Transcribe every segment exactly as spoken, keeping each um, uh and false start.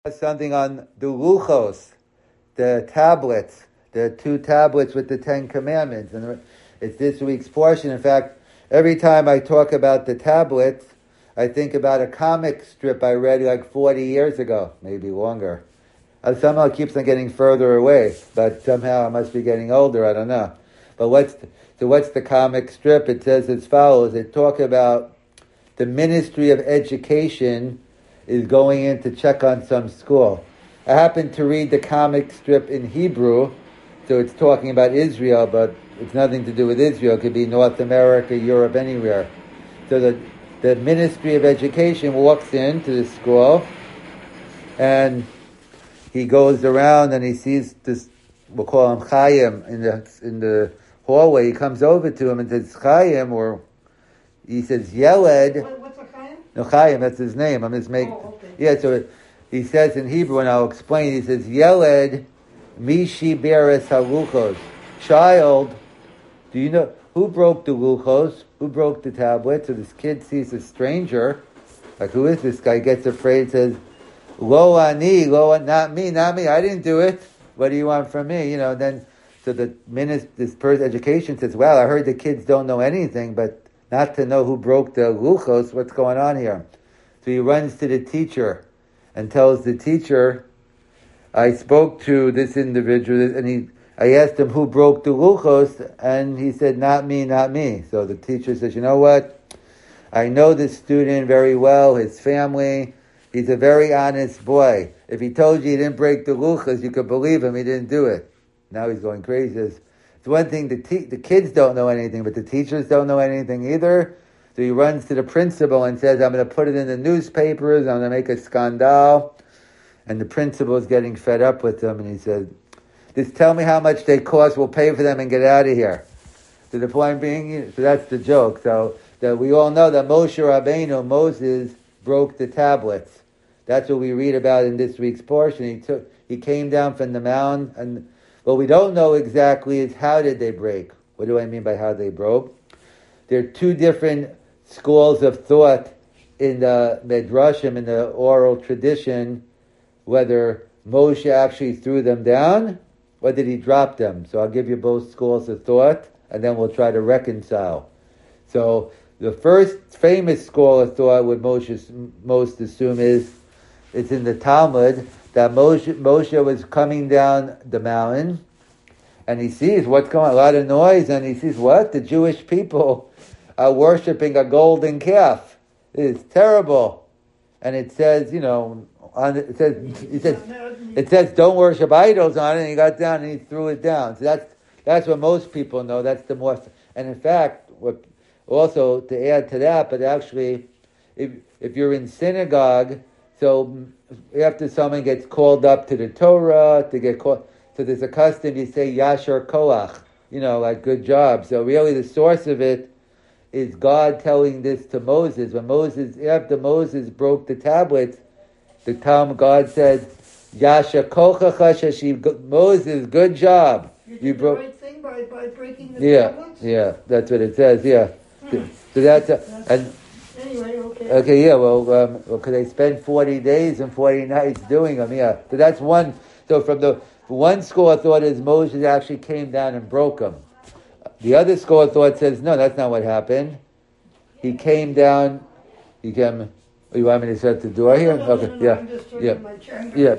Something on the luchos, the tablets, the two tablets with the Ten Commandments. And it's this week's portion. In fact, every time I talk about the tablets, I think about a comic strip I read like forty years ago, maybe longer. Uh, somehow it keeps on getting further away, but somehow I must be getting older, I don't know. But what's the, so what's the comic strip? It says as follows. It talk about the Ministry of Education is going in to check on some school. I happened to read the comic strip in Hebrew, so it's talking about Israel, but it's nothing to do with Israel. It could be North America, Europe, anywhere. So the, the Ministry of Education walks into the school, and he goes around and he sees this, we'll call him Chaim, in the, in the hallway. He comes over to him and says, Chaim, or he says, Yeled. What, what's a Chaim? No, Chaim, that's his name. I'm just making... Oh, okay. Yeah, so he says in Hebrew, and I'll explain, he says, Yeled mishi beres haluchos. Child, do you know, who broke the luchos? Who broke the tablet? So this kid sees a stranger, like, who is this guy? Gets afraid, says, Lo ani, lo, not me, not me, I didn't do it. What do you want from me? You know, then, so the minister, this person, education says, well, I heard the kids don't know anything, but not to know who broke the luchos, what's going on here? So he runs to the teacher and tells the teacher, I spoke to this individual, and he, I asked him who broke the luchos, and he said, not me, not me. So the teacher says, you know what? I know this student very well, his family. He's a very honest boy. If he told you he didn't break the luchos, you could believe him, he didn't do it. Now he's going crazy. He says, it's one thing, the, te- the kids don't know anything, but the teachers don't know anything either. So he runs to the principal and says, I'm going to put it in the newspapers, I'm going to make a scandal. And the principal is getting fed up with him, and he said, just tell me how much they cost, we'll pay for them and get out of here. So the point being, so that's the joke. So that we all know that Moshe Rabbeinu, Moses, broke the tablets. That's what we read about in this week's portion. He took, he came down from the mountain, and what we don't know exactly is how did they break. What do I mean by how they broke? There are two different schools of thought in the Midrashim, in the oral tradition, whether Moshe actually threw them down or did he drop them. So I'll give you both schools of thought, and then we'll try to reconcile. So the first famous school of thought, what Moshe most assume is, it's in the Talmud, that Moshe, Moshe was coming down the mountain, and he sees what's going on, a lot of noise, and he sees what? The Jewish people are worshipping a golden calf. It is terrible. And it says, you know, on it says, it says, it says, don't worship idols on it, and he got down and he threw it down. So that's that's what most people know. That's the more, and in fact, what also to add to that, but actually, if if you're in synagogue, so after someone gets called up to the Torah, to get called, so there's a custom, you say Yashar Koach, you know, like good job. So really the source of it is God telling this to Moses. When Moses, after Moses broke the tablets, the Talmud, God said, Yashar Kochacha Shashiv, Moses, good job. You did You the broke, right thing by, by breaking the yeah, tablets? yeah, that's what it says, yeah. Hmm. So that's, a, and Anyway, okay. Okay, yeah, well, um, well, could they spend forty days and forty nights doing them? Yeah, so that's one. So from the one school of thought is Moses actually came down and broke them. The other school of thought says, no, that's not what happened. He came down, he came, oh, you want me to shut the door here? No, no, Okay, no, no, yeah, I'm just turning yeah, my chair. yeah.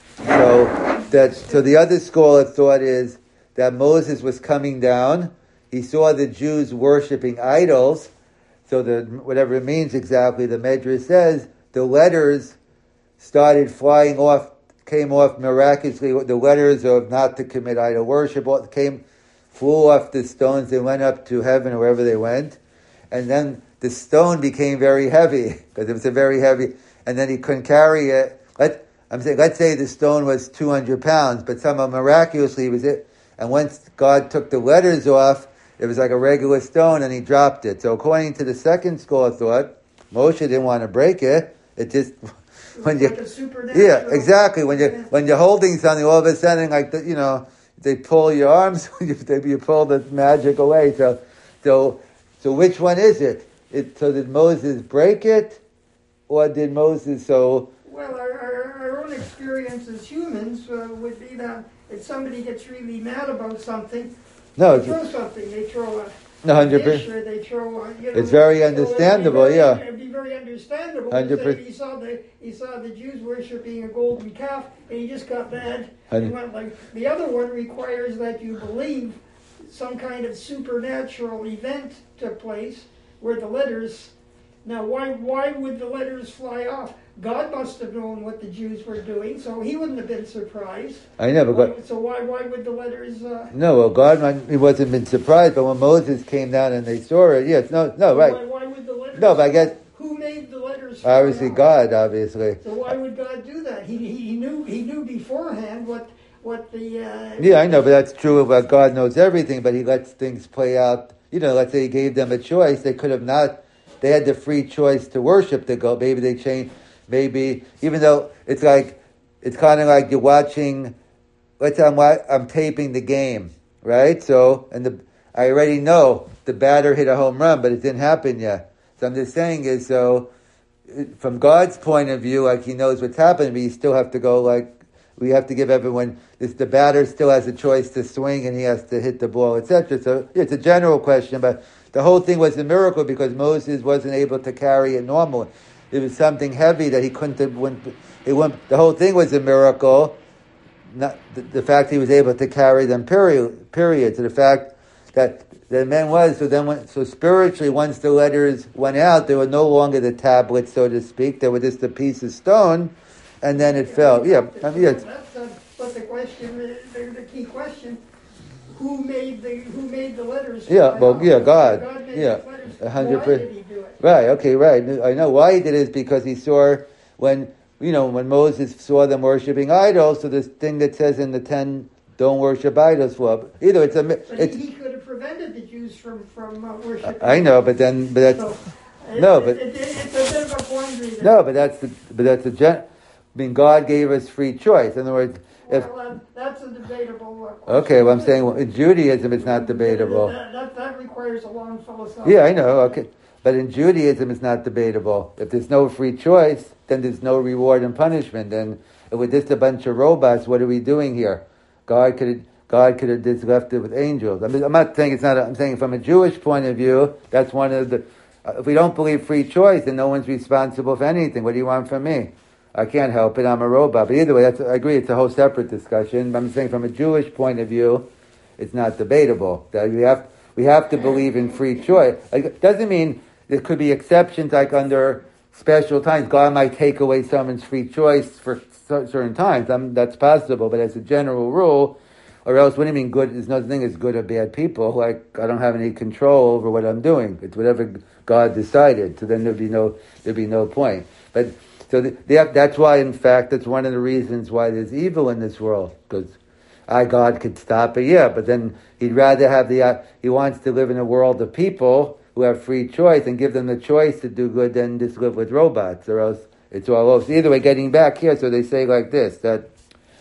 So that's, so the other school of thought is that Moses was coming down, he saw the Jews worshiping idols. So the whatever it means exactly, the Medrash says the letters started flying off, came off miraculously. The letters of not to commit idol worship came, flew off the stones. They went up to heaven or wherever they went, and then the stone became very heavy because it was a very heavy. And then he couldn't carry it. Let I'm saying, let's say the stone was two hundred pounds, but somehow miraculously it was it. And once God took the letters off, it was like a regular stone, and he dropped it. So according to the second school of thought, Moshe didn't want to break it. It just when you, like yeah, exactly. When you when you're holding something, all of a sudden, like the, you know, they pull your arms, you, you pull the magic away. So, so, so which one is it? It so did Moses break it, or did Moses so? Well, our, our, our own experience as humans uh, would be that if somebody gets really mad about something, No, they throw something. They throw a one hundred dish percent. or they throw a, you know. It's very so understandable, it'd be very, yeah. It'd be very understandable. one hundred to percent. say He saw the he saw the Jews worshiping a golden calf, and he just got mad. one hundred And went like the other one requires that you believe some kind of supernatural event took place where the letters. Now, why why would the letters fly off? God must have known what the Jews were doing, so he wouldn't have been surprised. I know, but God, So why why would the letters? Uh, no, well, God, might- he wasn't been surprised, but when Moses came down and they saw it, yes, no, no, right. Why, why would the letters? No, but I guess Who made the letters? fly obviously off? God, obviously. So why would God do that? He he, he knew he knew beforehand what what the. Uh, Yeah, I know, but that's true about God knows everything, but he lets things play out. You know, let's say he gave them a choice, they could have not. They had the free choice to worship the God. Maybe they changed. Maybe even though it's like it's kind of like you're watching. Let's say I'm wa- I'm taping the game, right? So and the I already know the batter hit a home run, but it didn't happen yet. So I'm just saying is so it- from God's point of view, like he knows what's happening, but you still have to go like we have to give everyone. This the batter still has a choice to swing and he has to hit the ball, et cetera. So it's a general question, but. The whole thing was a miracle because Moses wasn't able to carry it normally. It was something heavy that he couldn't. Have, went, it went, the whole thing was a miracle. Not the, the fact he was able to carry them. Period. Period. To the fact that the men was so then when, so spiritually once the letters went out, they were no longer the tablets, so to speak. They were just a piece of stone, and then it fell. Yeah, I mean, yes. That's uh, but the question, the, the key question. Who made the Who made the letters? Yeah, well, out? yeah, God. God made Yeah, the letters. a hundred Why percent. did he do it? Right. Okay. Right. I know why he did it is because he saw when you know when Moses saw them worshiping idols. So this thing that says in the ten, "Don't worship idols." Well, either it's a. But It's, he, he could have prevented the Jews from from uh, worshiping. I know, but then, but that's So, it, no, it, but it, it, it's a bit of a quandary. There. no, but that's the, but that's a gen. I mean, God gave us free choice. In other words, if Well, um, that's a debatable uh, question. okay, well, I'm saying well, in Judaism it's not debatable. That, that, that requires a long philosophical. Yeah, I know. Okay, but in Judaism it's not debatable. If there's no free choice, then there's no reward and punishment. And if we're just a bunch of robots, what are we doing here? God could God could have just left it with angels. I mean, I'm not saying it's not. I'm saying from a Jewish point of view, that's one of the. Uh, if we don't believe free choice, then no one's responsible for anything. What do you want from me? I can't help it. I'm a robot. But either way, that's, I agree. It's a whole separate discussion. But I'm saying from a Jewish point of view, it's not debatable. That we have we have to believe in free choice. It doesn't mean there could be exceptions, like under special times, God might take away someone's free choice for certain times. Um, that's possible. But as a general rule, or else, what do you mean good? There's no thing as good or bad people. Like I don't have any control over what I'm doing. It's whatever God decided. So then there'd be no there'd be no point. But So the, the, that's why, in fact, that's one of the reasons why there's evil in this world. Because I, God could stop it, yeah, but then he'd rather have the, uh, he wants to live in a world of people who have free choice and give them the choice to do good than just live with robots, or else it's all over. So either way, getting back here, so they say like this, that,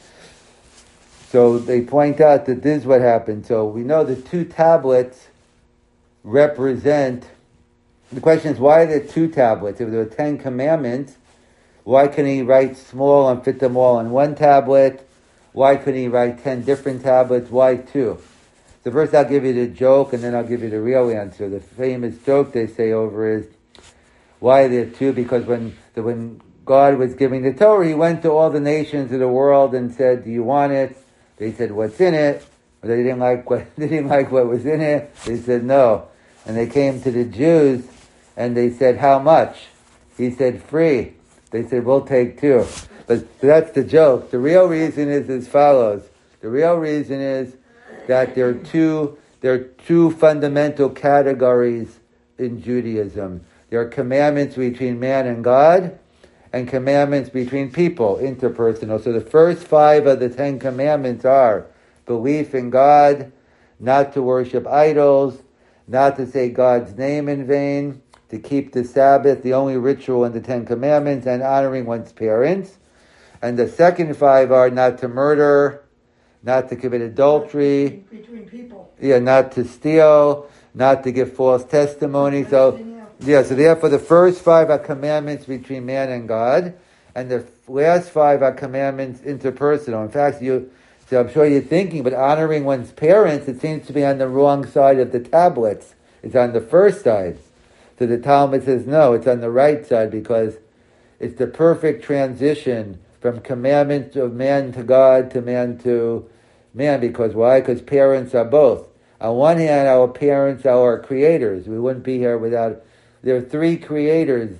so they point out that this is what happened. So we know the two tablets represent, the question is, why are there two tablets? If there were Ten Commandments, why couldn't he write small and fit them all on one tablet? Why couldn't he write ten different tablets? Why two? So first I'll give you the joke and then I'll give you the real answer. The famous joke they say over is, why are there two? Because when the, when God was giving the Torah, he went to all the nations of the world and said, do you want it? They said, what's in it? But they didn't like what they didn't like what was in it. They said no. And they came to the Jews and they said, how much? He said, free. They said, we'll take two. But so that's the joke. The real reason is as follows. The real reason is that there are two, there are two fundamental categories in Judaism. There are commandments between man and God, and commandments between people, interpersonal. So the first five of the Ten Commandments are belief in God, not to worship idols, not to say God's name in vain, to keep the Sabbath, the only ritual in the Ten Commandments, and honoring one's parents. And the second five are not to murder, not to commit adultery, between people. Yeah, not to steal, not to give false testimony. So, yeah, so therefore the first five are commandments between man and God, and the last five are commandments interpersonal. In fact, you, so I'm sure you're thinking, but honoring one's parents, it seems to be on the wrong side of the tablets. It's on the first side. So the Talmud says, no, it's on the right side because it's the perfect transition from commandments of man to God to man to man. Because why? Because parents are both. On one hand, our parents are our creators. We wouldn't be here without... There are three creators,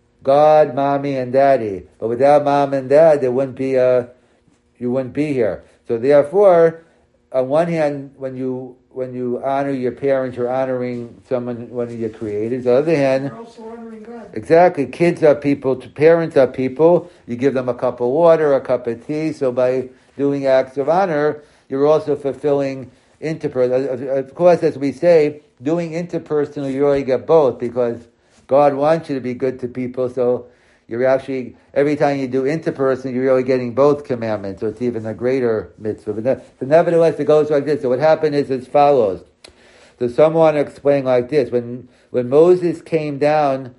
God, Mommy, and Daddy. But without Mom and Dad, there wouldn't be a... You wouldn't be here. So therefore, on one hand, when you when you honor your parents, you're honoring someone, one of your creators. On the other hand... You're also honoring God. Exactly. Kids are people, parents are people. You give them a cup of water, a cup of tea. So by doing acts of honor, you're also fulfilling interpersonal. Of course, as we say, doing interpersonal, you already get both because God wants you to be good to people. So you're actually, every time you do interpersonal, you're really getting both commandments. So it's even a greater mitzvah. But, ne- but nevertheless, it goes like this. So what happened is as follows. So someone explained like this. When, when Moses came down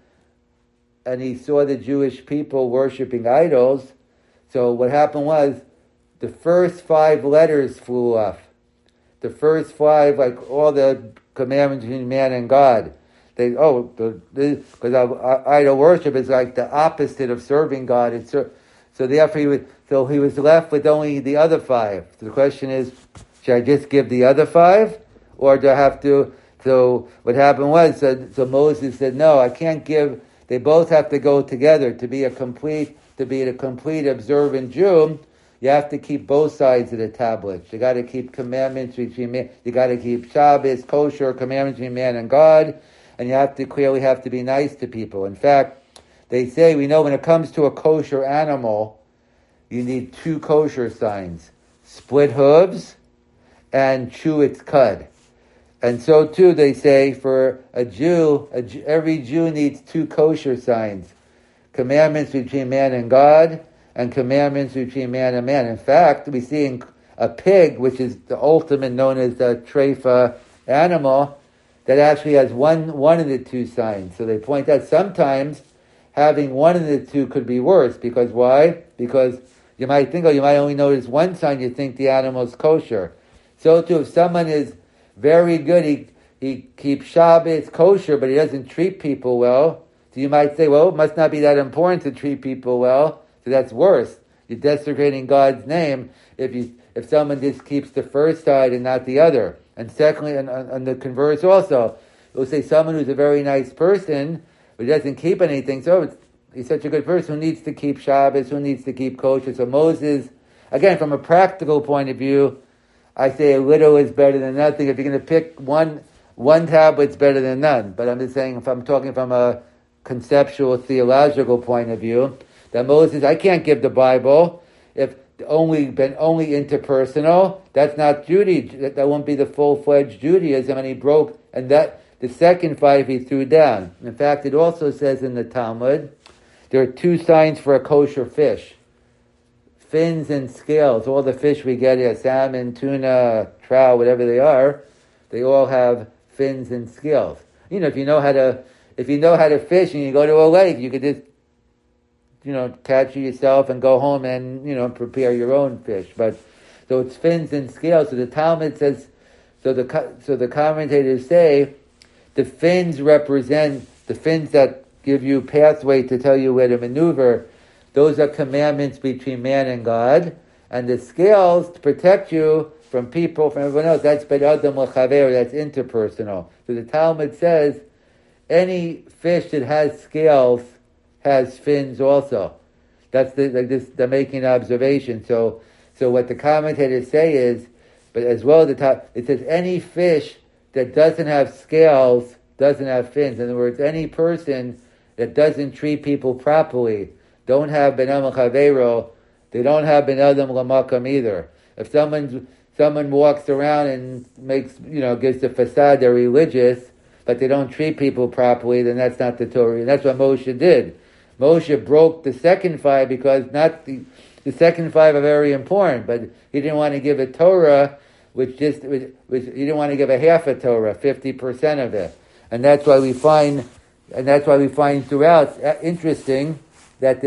and he saw the Jewish people worshiping idols, so what happened was the first five letters flew off. The first five, like all the commandments between man and God. They oh, because idol worship is like the opposite of serving God. It's so therefore he was so he was left with only the other five. So the question is, should I just give the other five, or do I have to? So what happened was, so, so Moses said, no, I can't give. They both have to go together to be a complete to be a complete observant Jew. You have to keep both sides of the tablets. You got to keep commandments between man. You got to keep Shabbos, kosher commandments between man and God, and you have to clearly have to be nice to people. In fact, they say we know when it comes to a kosher animal, you need two kosher signs: split hooves and chew its cud. And so too, they say for a Jew, a, every Jew needs two kosher signs: commandments between man and God, and commandments between man and man. In fact, we see in a pig, which is the ultimate known as the treifa animal, that actually has one one of the two signs. So they point out sometimes having one of the two could be worse. Because why? Because you might think, oh, you might only notice one sign, you think the animal's kosher. So too, if someone is very good, he, he keeps Shabbos kosher, but he doesn't treat people well, so you might say, well, it must not be that important to treat people well. So that's worse. You're desecrating God's name if you if someone just keeps the first side and not the other. And secondly, and, and the converse also, we'll say someone who's a very nice person but doesn't keep anything. So it's, he's such a good person who needs to keep Shabbos, who needs to keep kosher. So Moses, again, from a practical point of view, I say a little is better than nothing. If you're going to pick one one tablet's better than none. But I'm just saying, if I'm talking from a conceptual, theological point of view, that Moses, I can't give the Bible if only been only interpersonal. That's not Judaism. That, that won't be the full-fledged Judaism. And he broke, and that the second five he threw down. In fact, it also says in the Talmud, there are two signs for a kosher fish: fins and scales. All the fish we get here, salmon, tuna, trout, whatever they are, they all have fins and scales. You know, if you know how to, if you know how to fish and you go to a lake, you could just, you know, catch it yourself and go home and, you know, prepare your own fish. But, so it's fins and scales. So the Talmud says, so the so the commentators say, the fins represent, the fins that give you pathway to tell you where to maneuver, those are commandments between man and God. And the scales to protect you from people, from everyone else, that's ben adam l'chaver, that's interpersonal. So the Talmud says, any fish that has scales has fins also. That's the, like this, they're making an observation. So, so what the commentators say is, but as well the top, it says any fish that doesn't have scales doesn't have fins. In other words, any person that doesn't treat people properly don't have ben adam l'chaveiro. They don't have ben adam l'makam either. If someone someone walks around and makes, you know, gives the facade they're religious, but they don't treat people properly, then that's not the Torah. And that's what Moshe did. Moshe broke the second five because not the the second five are very important, but he didn't want to give a Torah which just which, which he didn't want to give a half a Torah, fifty percent of it, and that's why we find and that's why we find throughout uh, interesting that the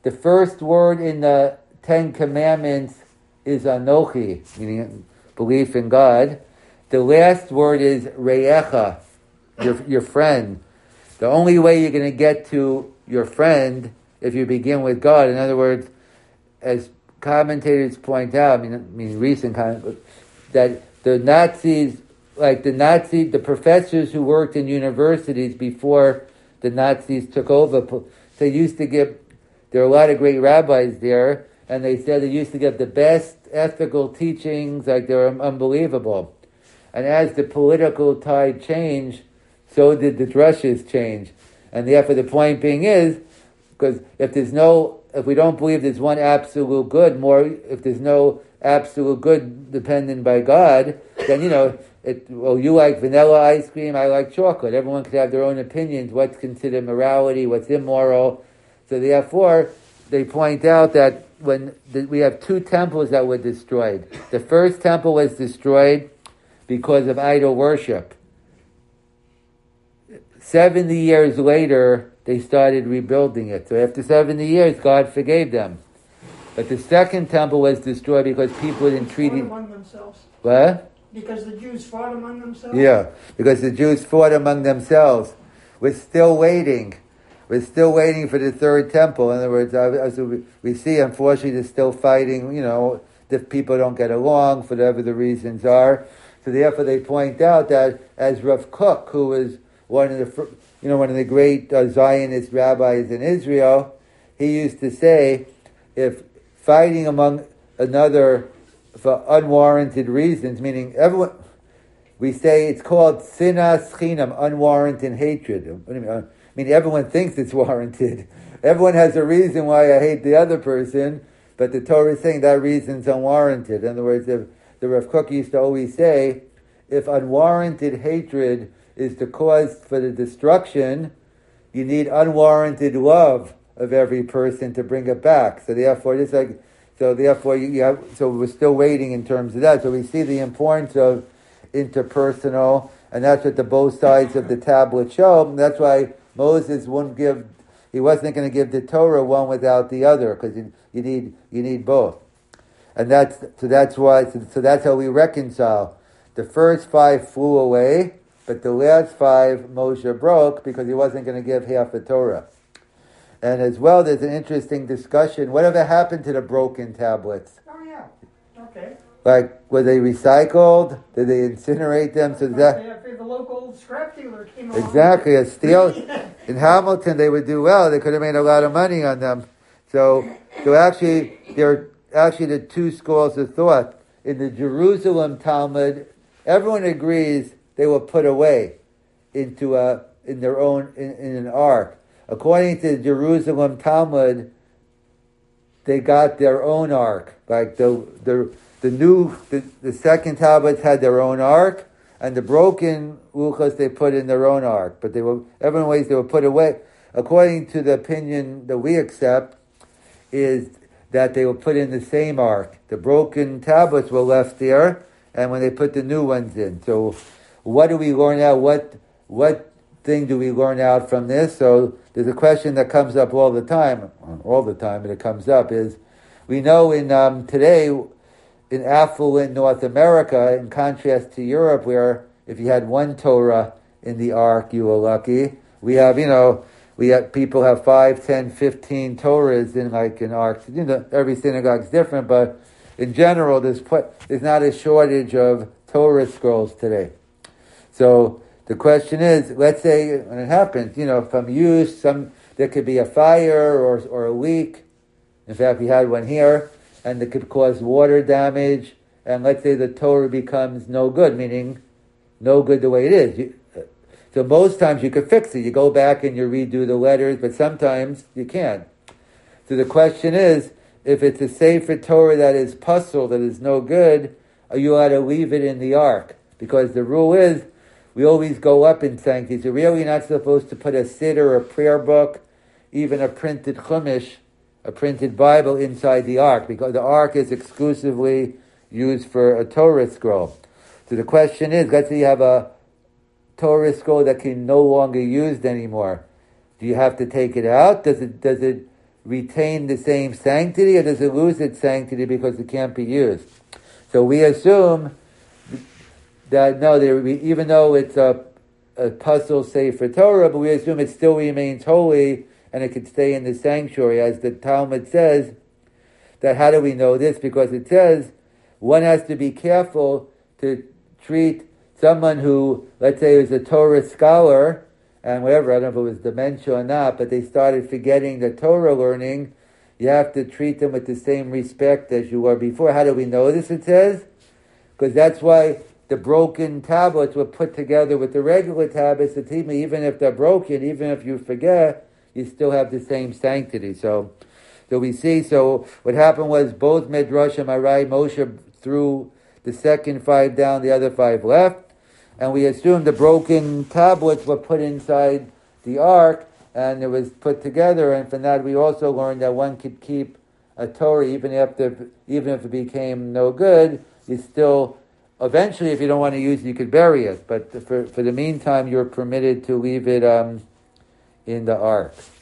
the first word in the Ten Commandments is Anochi, meaning belief in God. The last word is Re'echa, your, your friend. The only way you're going to get to your friend if you begin with God. In other words, as commentators point out, I mean, I mean recent commentators, that the Nazis, like the Nazi, the professors who worked in universities before the Nazis took over, they used to give, there are a lot of great rabbis there, and they said they used to give the best ethical teachings, like they were unbelievable. And as the political tide changed, so did the drushes change. And therefore the point being is, because if there's no, if we don't believe there's one absolute good, more, if there's no absolute good dependent by God, then, you know, it, well, you like vanilla ice cream, I like chocolate. Everyone could have their own opinions, what's considered morality, what's immoral. So therefore, they point out that when the, we have two temples that were destroyed. The first temple was destroyed because of idol worship. seventy years later, they started rebuilding it. So after seventy years, God forgave them. But the second temple was destroyed because people didn't treat it among themselves. What? Because the Jews fought among themselves? Yeah, because the Jews fought among themselves. We're still waiting. We're still waiting for the third temple. In other words, as we see, unfortunately, they're still fighting, you know, if people don't get along, for whatever the reasons are. So therefore they point out that as Rav Kook, who was one of the, you know, one of the great uh, Zionist rabbis in Israel, he used to say, if fighting among another for unwarranted reasons, meaning everyone, we say it's called sinas chinam, unwarranted hatred. What do you mean? I mean, everyone thinks it's warranted. Everyone has a reason why I hate the other person, but the Torah is saying that reason's unwarranted. In other words, if, the Rav Kook used to always say, if unwarranted hatred is the cause for the destruction, you need unwarranted love of every person to bring it back. So therefore, it's like, so therefore, you, you have, so we're still waiting in terms of that. So we see the importance of interpersonal, and that's what the both sides of the tablet show. And that's why Moses wouldn't give, he wasn't going to give the Torah one without the other, because you, you need you need both. And that's so that's why so, so that's how we reconcile. The first five flew away, but the last five Moshe broke because he wasn't going to give half the Torah. And as well, there's an interesting discussion. Whatever happened to the broken tablets? Oh yeah, okay. Like, were they recycled? Did they incinerate them? So that After the local scrap dealer came along. exactly a steel in Hamilton, they would do well. They could have made a lot of money on them. So, so actually, there are actually the two schools of thought in the Jerusalem Talmud. Everyone agrees they were put away into a in their own in, in an ark. According to the Jerusalem Talmud, they got their own ark. Like the the the new the, the second tablets had their own ark, and the broken luchos they put in their own ark. But they were everyone ways they were put away. According to the opinion that we accept, is that they were put in the same ark. The broken tablets were left there, and when they put the new ones in. So, what do we learn out? What what thing do we learn out from this? So there's a question that comes up all the time, all the time, but it comes up is, we know in um, today, in affluent North America, in contrast to Europe, where if you had one Torah in the ark, you were lucky. We have, you know, we have, people have five, ten, fifteen Torahs in like an ark. You know, every synagogue is different, but in general, there's there's not a shortage of Torah scrolls today. So the question is, let's say when it happens, you know, from use, some there could be a fire or or a leak. In fact, we had one here, and it could cause water damage. And let's say the Torah becomes no good, meaning no good the way it is. You, so most times you could fix it. You go back and you redo the letters, but sometimes you can't. So the question is, if it's a Sefer Torah that is puzzle, that is no good, are you allowed to leave it in the ark? Because the rule is, we always go up in sanctity. So really not supposed to put a siddur, a prayer book, even a printed chumash, a printed Bible inside the ark, because the ark is exclusively used for a Torah scroll. So the question is, let's say you have a Torah scroll that can no longer used anymore. Do you have to take it out? Does it does it retain the same sanctity, or does it lose its sanctity because it can't be used? So we assume that no, there, even though it's a, a puzzle Sefer Torah, but we assume it still remains holy and it could stay in the sanctuary, as the Talmud says. That how do we know this? Because it says one has to be careful to treat someone who, let's say, is a Torah scholar, and whatever, I don't know if it was dementia or not, but they started forgetting the Torah learning. You have to treat them with the same respect as you were before. How do we know this, it says? Because that's why the broken tablets were put together with the regular tablets. The team, even if they're broken, even if you forget, you still have the same sanctity. So, so we see, so what happened was both Midrashim, Arai, Moshe threw the second five down, the other five left. And we assume the broken tablets were put inside the ark, and it was put together. And from that, we also learned that one could keep a Torah even after, even if it became no good. You still, eventually, if you don't want to use it, you could bury it. But for for the meantime, you're permitted to leave it um, in the ark.